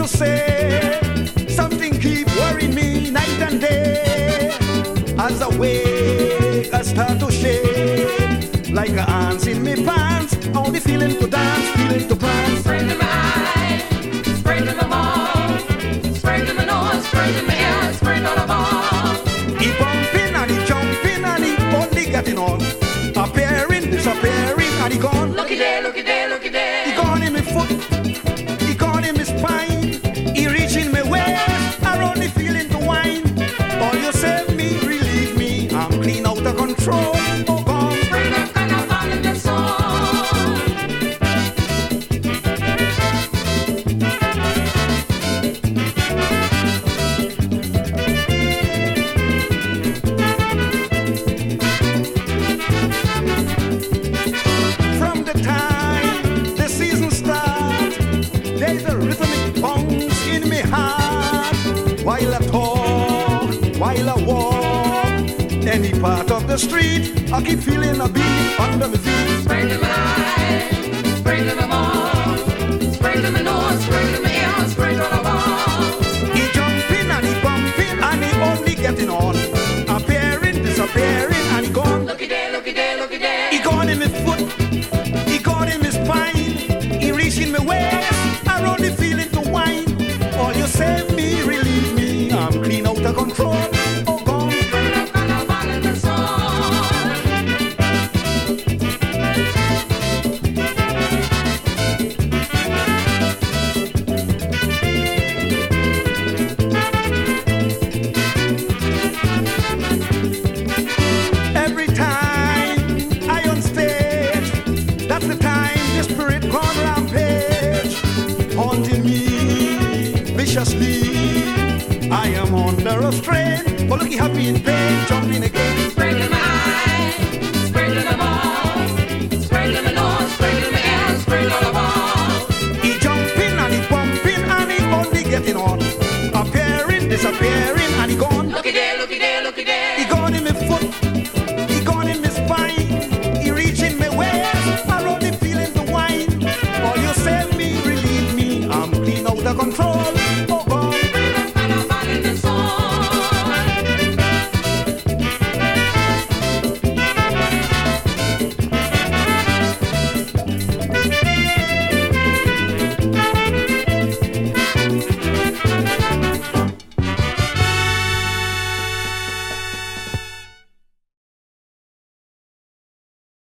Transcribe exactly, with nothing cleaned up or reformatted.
to say, something keep worrying me night and day. As I wake, I start to shake, like a ants in me pants. Only feeling to dance, feeling to prance. Spray to my eye, spray to my mouth, spray to my nose, spray to my ear, spray to the ball. He bumping and he jumping and he only getting on. Appearing, disappearing and he gone. Looky there, looky there, looky there. He gone in my foot, he gone in my spine. He reaching my waist, I only feeling to whine. All you save me, relieve me, I'm clean out of control. Oh gone. Spray that kind of fun in the soul. From the time the season starts, there's a rhythmic bounce in me heart. While I talk, while I walk, any part of the street, I keep feeling a beat under my feet. Spray to my eye, spray to my mouth, spray to my nose, spray to my ear, spray to the ball. He jumping and he bumping and he only getting on. Appearing, disappearing and he gone. Looky there, looky there, looky there. He gone in my foot, he gone in my spine. He reaching my waist, I only feeling to whine. All you save me, relieve me, I'm clean out of control. Oh gone. Spray that kind of fun in the soul. Every time I on stage, that's the time the spirit gone rampage, haunting me viciously. I am under a strain, but looky happy in pain, jumping again. Spray to my eye, spray to the ball, spray to my nose, spray to my ear, spray to the ball. He jumping and he bumping and he only getting on. Appearing, disappearing and he gone. Looky there, looky there, looky there. He gone in my foot, he gone in my spine. He reaching my waist, I only feeling the whine. All you save me, relieve me, I'm clean out of control.